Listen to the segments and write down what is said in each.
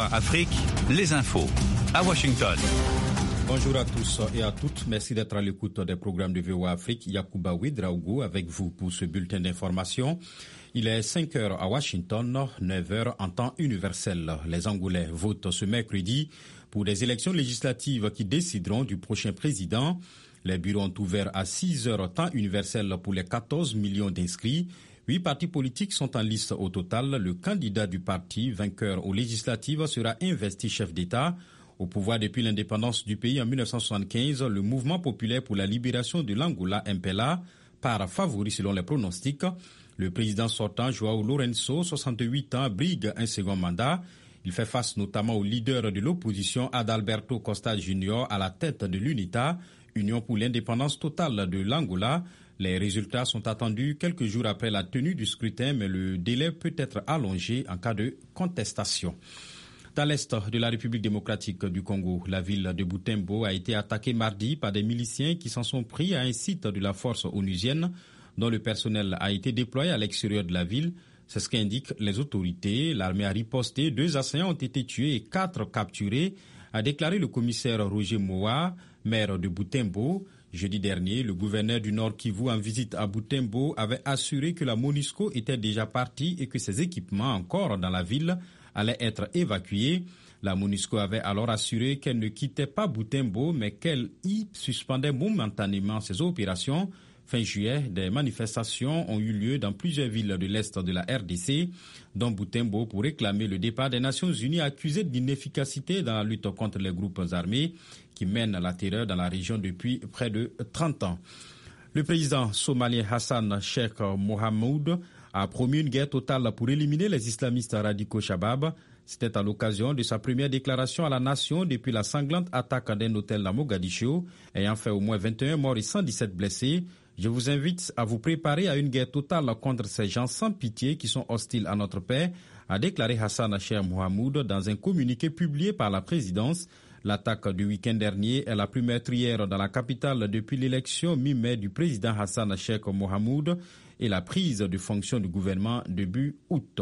VOA Afrique, les infos à Washington. Bonjour à tous et à toutes. Merci d'être à l'écoute des programmes de VOA Afrique. Yacouba Ouedraogo avec vous pour ce bulletin d'information. Il est 5 heures à Washington, 9 heures en temps universel. Les Angolais votent ce mercredi pour des élections législatives qui décideront du prochain président. Les bureaux ont ouvert à 6 heures temps universel pour les 14 millions d'inscrits. 8 partis politiques sont en liste au total. Le candidat du parti vainqueur aux législatives sera investi chef d'État. Au pouvoir depuis l'indépendance du pays en 1975, le mouvement populaire pour la libération de l'Angola, MPLA, part favori selon les pronostics. Le président sortant, João Lourenço, 68 ans, brigue un second mandat. Il fait face notamment au leader de l'opposition, Adalberto Costa Junior, à la tête de l'UNITA, Union pour l'indépendance totale de l'Angola. Les résultats sont attendus quelques jours après la tenue du scrutin, mais le délai peut être allongé en cas de contestation. Dans l'est de la République démocratique du Congo, la ville de Butembo a été attaquée mardi par des miliciens qui s'en sont pris à un site de la force onusienne dont le personnel a été déployé à l'extérieur de la ville. C'est ce qu'indiquent les autorités. L'armée a riposté, 2 assaillants ont été tués et 4 capturés, a déclaré le commissaire Roger Moa, maire de Butembo. Jeudi dernier, le gouverneur du Nord Kivu en visite à Butembo avait assuré que la MONUSCO était déjà partie et que ses équipements encore dans la ville allaient être évacués. La MONUSCO avait alors assuré qu'elle ne quittait pas Butembo mais qu'elle y suspendait momentanément ses opérations. Fin juillet, des manifestations ont eu lieu dans plusieurs villes de l'Est de la RDC, dont Butembo, pour réclamer le départ des Nations Unies accusées d'inefficacité dans la lutte contre les groupes armés qui mènent la terreur dans la région depuis près de 30 ans. Le président somalien Hassan Sheikh Mohamud a promis une guerre totale pour éliminer les islamistes radicaux Shabab. C'était à l'occasion de sa première déclaration à la nation depuis la sanglante attaque d'un hôtel à Mogadiscio, ayant fait au moins 21 morts et 117 blessés. Je vous invite à vous préparer à une guerre totale contre ces gens sans pitié qui sont hostiles à notre paix, a déclaré Hassan Sheikh Mohamud dans un communiqué publié par la présidence. L'attaque du week-end dernier est la plus meurtrière dans la capitale depuis l'élection mi-mai du président Hassan Sheikh Mohamud et la prise de fonction du gouvernement début août.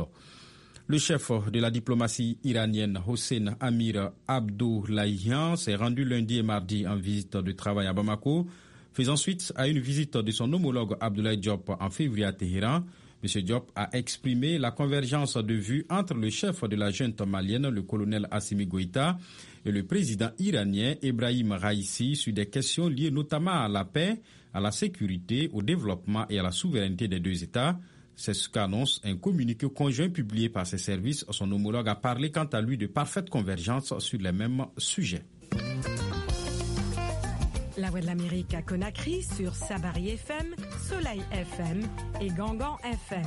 Le chef de la diplomatie iranienne, Hossein Amir Abdollahian, s'est rendu lundi et mardi en visite de travail à Bamako, faisant suite à une visite de son homologue Abdoulaye Diop en février à Téhéran. M. Diop a exprimé la convergence de vues entre le chef de la junte malienne, le colonel Assimi Goïta, et le président iranien Ebrahim Raïssi sur des questions liées notamment à la paix, à la sécurité, au développement et à la souveraineté des 2 États. C'est ce qu'annonce un communiqué conjoint publié par ses services. Son homologue a parlé quant à lui de parfaite convergence sur les mêmes sujets. La Voix de l'Amérique à Conakry sur Sabari FM, Soleil FM et Gangan FM.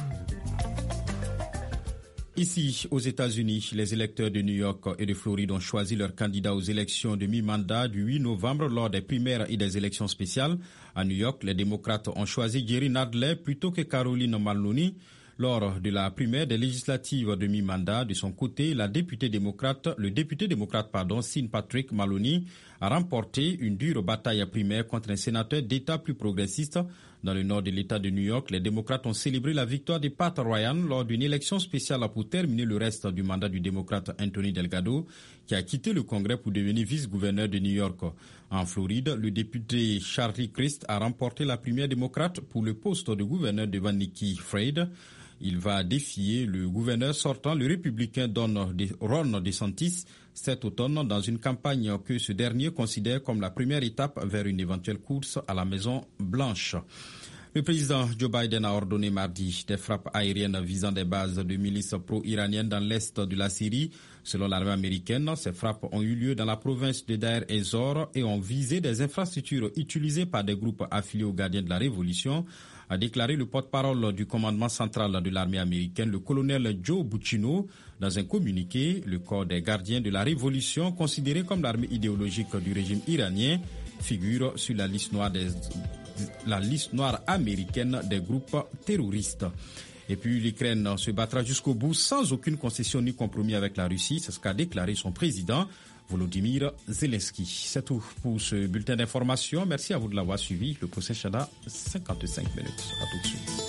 Ici, aux États-Unis, les électeurs de New York et de Floride ont choisi leurs candidats aux élections de mi-mandat du 8 novembre lors des primaires et des élections spéciales. À New York, les démocrates ont choisi Jerry Nadler plutôt que Caroline Maloney. Lors de la primaire des législatives de mi-mandat, de son côté, le député démocrate, Sean Patrick Maloney, a remporté une dure bataille primaire contre un sénateur d'État plus progressiste. Dans le nord de l'État de New York, les démocrates ont célébré la victoire de Pat Ryan lors d'une élection spéciale pour terminer le reste du mandat du démocrate Anthony Delgado, qui a quitté le Congrès pour devenir vice-gouverneur de New York. En Floride, le député Charlie Crist a remporté la primaire démocrate pour le poste de gouverneur devant Nikki Fried. Il va défier le gouverneur sortant, le républicain Ron DeSantis, cet automne dans une campagne que ce dernier considère comme la première étape vers une éventuelle course à la Maison-Blanche. Le président Joe Biden a ordonné mardi des frappes aériennes visant des bases de milices pro-iraniennes dans l'est de la Syrie. Selon l'armée américaine, ces frappes ont eu lieu dans la province de Deir ez-Zor et ont visé des infrastructures utilisées par des groupes affiliés aux gardiens de la Révolution, a déclaré le porte-parole du commandement central de l'armée américaine, le colonel Joe Buccino. Dans un communiqué, le corps des gardiens de la Révolution, considéré comme l'armée idéologique du régime iranien, figure sur la liste noire américaine des groupes terroristes. Et puis l'Ukraine se battra jusqu'au bout sans aucune concession ni compromis avec la Russie. C'est ce qu'a déclaré son président Volodymyr Zelensky. C'est tout pour ce bulletin d'information. Merci à vous de l'avoir suivi. Le procès Chada, 55 minutes. À tout de suite.